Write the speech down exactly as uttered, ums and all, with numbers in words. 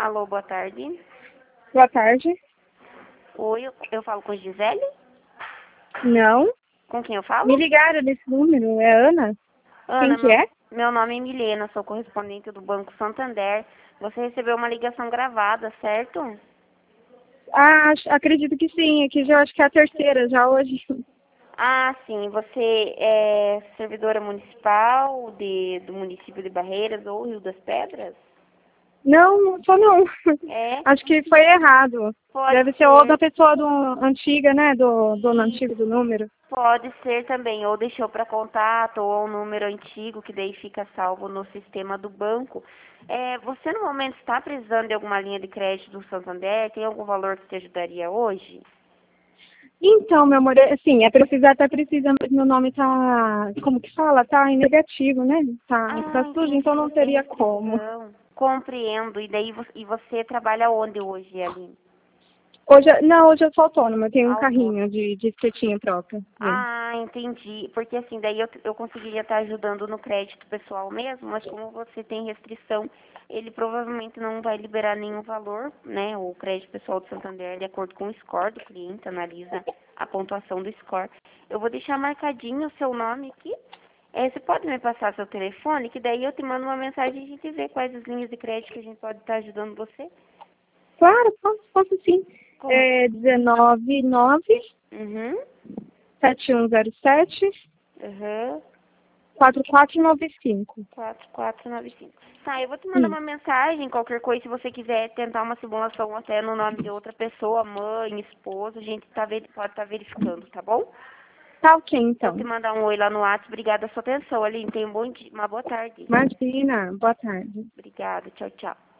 Alô, boa tarde. Boa tarde. Oi, eu, eu falo com Gisele? Não. Com quem eu falo? Me ligaram desse número. É Ana? Ana, Quem que meu, é? meu nome é Milena, sou correspondente do Banco Santander. Você recebeu uma ligação gravada, certo? Ah, acho- acredito que sim. Aqui já acho que é a terceira já hoje. Ah, sim. Você é servidora municipal de, do município de Barreiras ou Rio das Pedras? Não, não sou não. É, Acho que foi errado. pode Deve ser outra ser. pessoa do, antiga, né? Do dono E antigo do número. pode ser também, ou deixou para contato, ou um número antigo, que daí fica salvo no sistema do banco. É, você no momento está precisando de alguma linha de crédito do Santander? Tem algum valor que te ajudaria hoje? Então, meu amor, é- assim, é precisar, até precisa, mas meu nome tá, como que fala? Tá em negativo, né? Tá, tá Ah, sujo, entendi, então não você tem teria como. restrição. Compreendo. E daí vo- e você trabalha onde hoje, Aline? Hoje, eu- não, hoje eu sou autônoma, eu tenho um Autônomo. carrinho de, de espetinho próprio. Sim. Ah, entendi. Porque assim, daí eu, eu conseguiria estar ajudando no crédito pessoal mesmo, mas como você tem restrição, ele provavelmente não vai liberar nenhum valor, né? O crédito pessoal do Santander, de acordo com o score do cliente, analisa a pontuação do score. Eu vou deixar marcadinho o seu nome aqui. É, você pode me passar seu telefone, que daí eu te mando uma mensagem e a gente vê quais as linhas de crédito que a gente pode estar ajudando você. Claro, posso, posso sim. Como? É dezenove nove Uhum. sete um zero sete Uhum. quatro quatro nove cinco. quatro quatro nove cinco. Tá, eu vou te mandar Isso. uma mensagem, qualquer coisa, se você quiser tentar uma simulação até no nome de outra pessoa, mãe, esposa, a gente tá, veri- pode estar verificando, tá bom? Tá ok, Vou te então. mandar um oi lá no WhatsApp. Obrigada pela sua atenção, Aline. Tenha um bom dia, uma boa tarde. Imagina. Boa tarde. Obrigada, tchau, tchau.